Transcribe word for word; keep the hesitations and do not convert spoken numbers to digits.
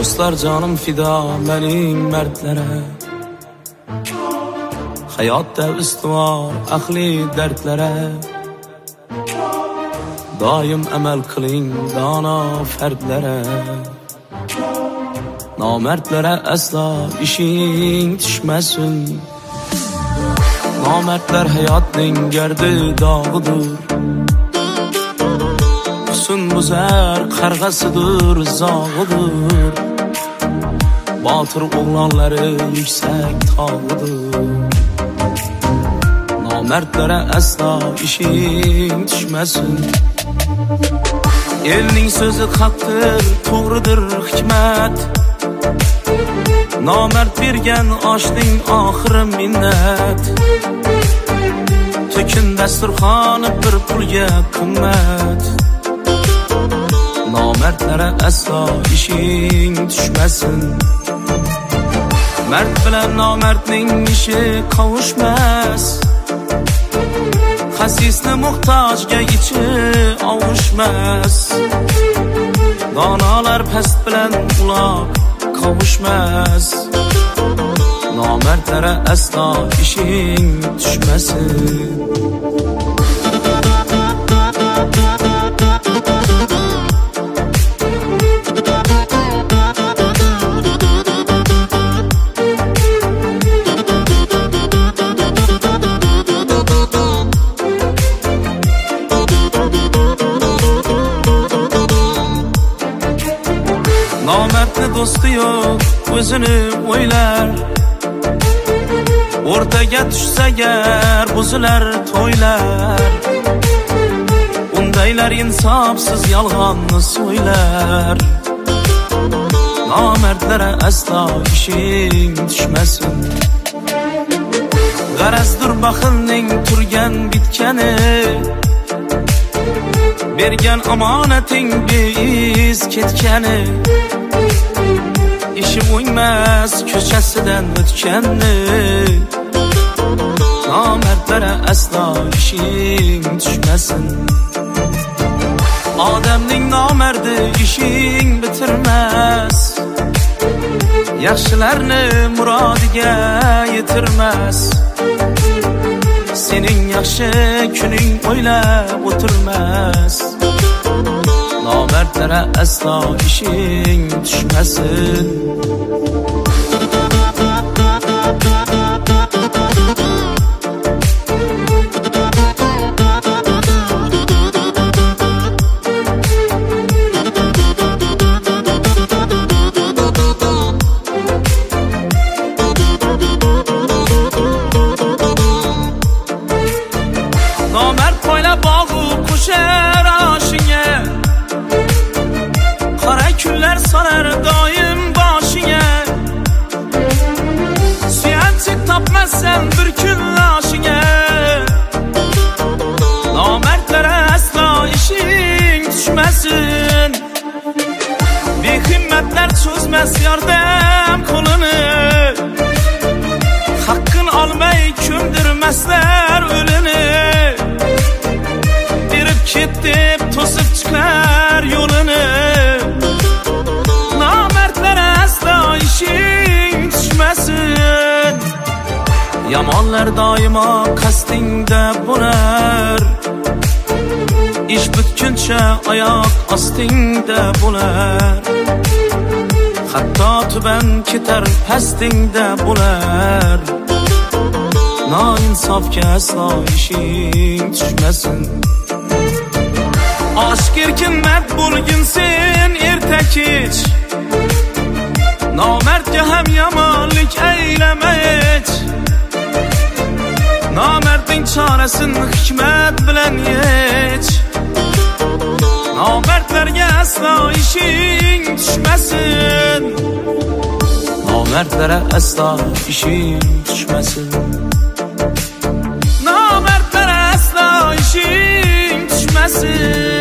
Dostlar canım fida benim mertlere, hayatta üstüvar akli dertlere. Daim emel kıling dana ferdlere, namertlere asla işin düşmesin. Namertler hayatın gerdi dağıdır, Hüsn buzer kargasıdır, zağıdır. Batır oğlanları yüksek tağıdır. Namertlere asla işin düşmesin. Elning sözü haktır, to'g'ridir hikmet. Namert bergan oshning oxiri minnet. To'kin dasturxoni bir pulga qimmat. Namertlere asla işin düşmesin. Mert bilan namertning ishi qavuşmaz. Xasisni muhtojga ichi ovuşmaz. Donolar past bilan uloq qavuşmaz. Namertlere asla işin düşmesin. Namertli dostu yok, özünü oylar. Ortaga tushsa gar buzilar to'ylar. Undaylar insofsiz yolg'onni so'ylar. Namertlere asla işin düşmesin. G'arazdir baxilning turgan bitgani, bergan omonating beiz ketgani. İşi o'ngmas ko'chasidan o'tganni. Namertlere asla işin düşmesin. Odamning namerdi işin bitirmez. Yaxshilarni murodiga yetirmez. Sening yaxshi kuning o'ylab o'tirmas. Namertlere asla işin düşmesin. Namert poyla bağı kuşer aşine, qara kunlar solar doim boshiga. Suyanchik topmasan bir kun lashiga. Namertlere asla işin düşmesin. Behimmatlar cho'zmas yordam qo'lini. Haqqin olmay ko'ndirmaslar o'lini. Berib ketib to'sib chiqar yo'lini. Namertlere asla işin düşmesin. Yamonlar doimo qasdingda bo'lar. İş bitguncha oyoq ostingda bo'lar. Hatto tuban ketar pastingda bo'lar. Noinsofga aslo işin düşmesin. Aşk erkin mert bo'lgin sen erta kech. Namertga ham yomonlik aylama hech. Namertning chorasin hikmat bilan yech. Namertlarga aslo işin düşmesin. Namertlere asla işin düşmesin. Namertlere asla işin düşmesin.